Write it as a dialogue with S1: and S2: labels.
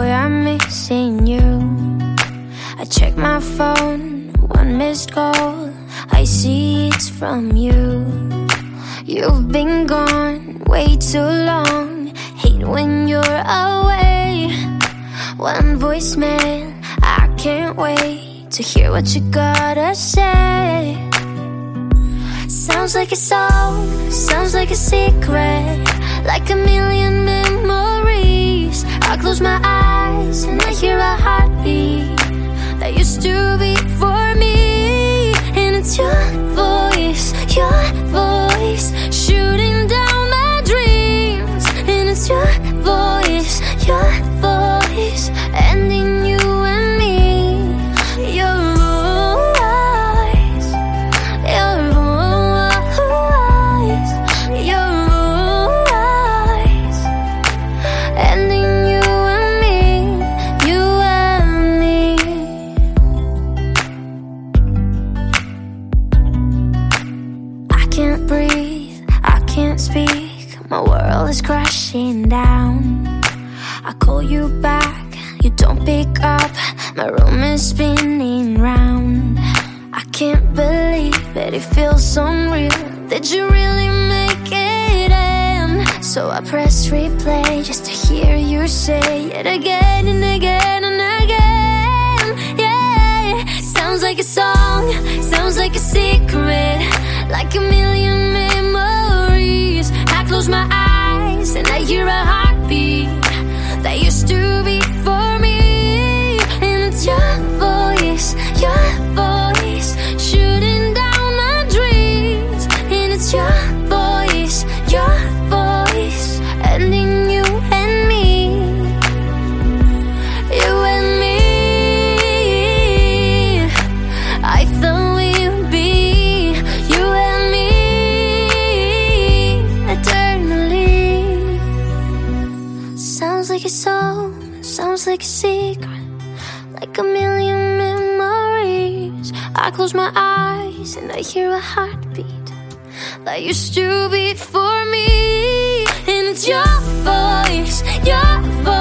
S1: boy, I'm missing you. I check my phone, one missed call, I see it's from you. You've been gone way too long, hate when you're away. One voicemail, I can't wait to hear what you gotta say. Sounds like a song, sounds like a secret, like a million memories. I close my eyes and I hear a heartbeat that used to be for me. And it's your voice shooting down my dreams. And it's your voice ending you and me. Your voice ending you and me, you and me. I can't breathe, I can't speak, my world is crashing down. I call you back, you don't pick up, my room is spinning round. I can't believe it, it feels unreal. Did you really make it end? So I press replay just to hear you say it again and again and again. Yeah, sounds like a song, sounds like a secret, like a million memories. I close my eyes and I hear a heartbeat that used to be for me. And it's your voice shooting down my dreams. And it's your voice ending you and me, you and me. I thought we'd be you and me eternally. Sounds like a song, sounds like a secret, like a million memories. I close my eyes and I hear a heartbeat that used to beat for me. And it's your voice